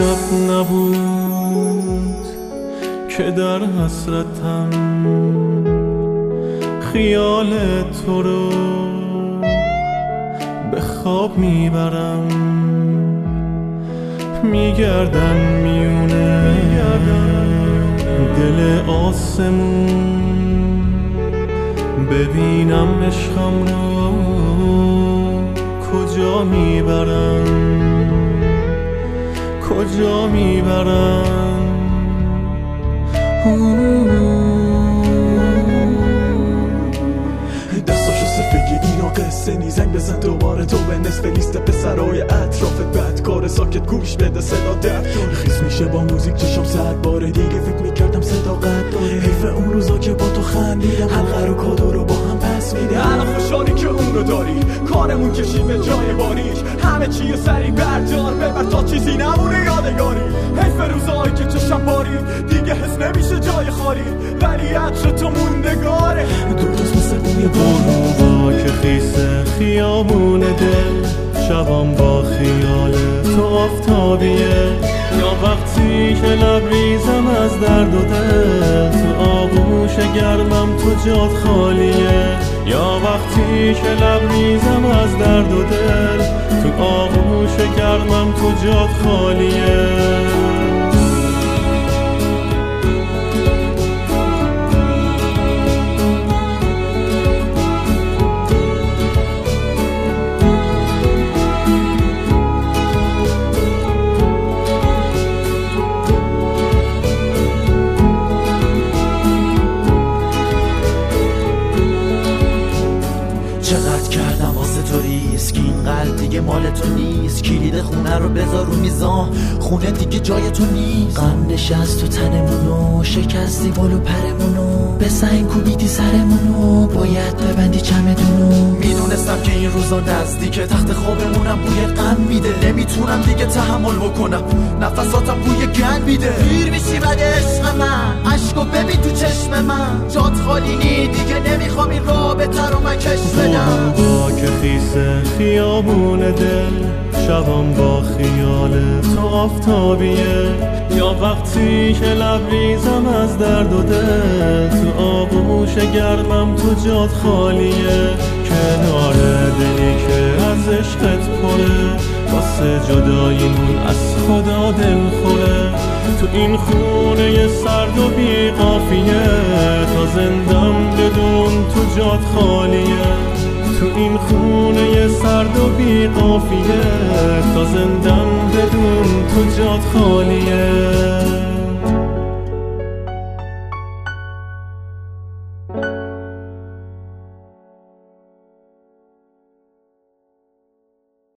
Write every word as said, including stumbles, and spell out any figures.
شب نبود که در حسرتم خیال تو رو به خواب میبرم، میگردم میونه دل آسمون، ببینم عشقم رو کجا میبرم، کجا میبرم. دستاشو سفگی اینا قصه نی، زنگ بزن دوباره تو به نصف لیست پسرای اطرافت، بدکار ساکت گوش بده صدا درد خیس میشه با موزیک چشم صد بار دیگه فکر میکردم صداقت داره، حیف اون روزا که با تو خندیدم حلقه رو کادو رو با هم پس میده، الان خوشحالی که اون رو داری، کارمون کشیم به جای باریش، همه چی سری بردار ببر تا چیزی نمونه یادگاری، حیف روزایی که چشم باری دیگه حس نمیشه جای خالی، ولی عطر تو موندگاره دوتاست مثل بوی غروبا که خیسه خیابون دل، شبام با خیال تو آفتابیه، یا وقتی که لبریزم از درد و دل، تو آغوش گرمم تو جات خالیه، یا وقتی که لبریزم از درد و دل، تو آغوش گرمم تو جات خالیه. چقدر کردم واسه تو ریسک، این قلب دیگه مال تو نیست، کلید خونه رو بذار رو میزان، خونه دیگه جای تو نیست، غم نشست تو تنمونو، شکستی بالو پرمونو، به سنگ کوبیدی سرمونو، باید ببندی چمدونو، میدونستم که این روزا نزدیکه، تخت خوابمونم بوی غم میده، نمیتونم دیگه تحمل بکنم، نفساتم بوی گند میده، پیر میشی بعد عشق من، عشقو ببین تو چشم من، جات خالی نی دیگه نمیخوام این رابطه رو من کش بدم. غروبا که خیسه خیابون دل، شبام با خیال تو آفتابیه، یا وقتی که لبریزم از درد و دل، تو آغوش گرمم تو جات خالیه، کنار دلی که از عشقت پره، واسه جداییمون از خدا دل خوره، تو این خونه سرد و بی قافیه، تا زندم بدون تو جات خالیه، تو این خونه سرد و بی قافیه، تا زندم بدون تو جات خالیه.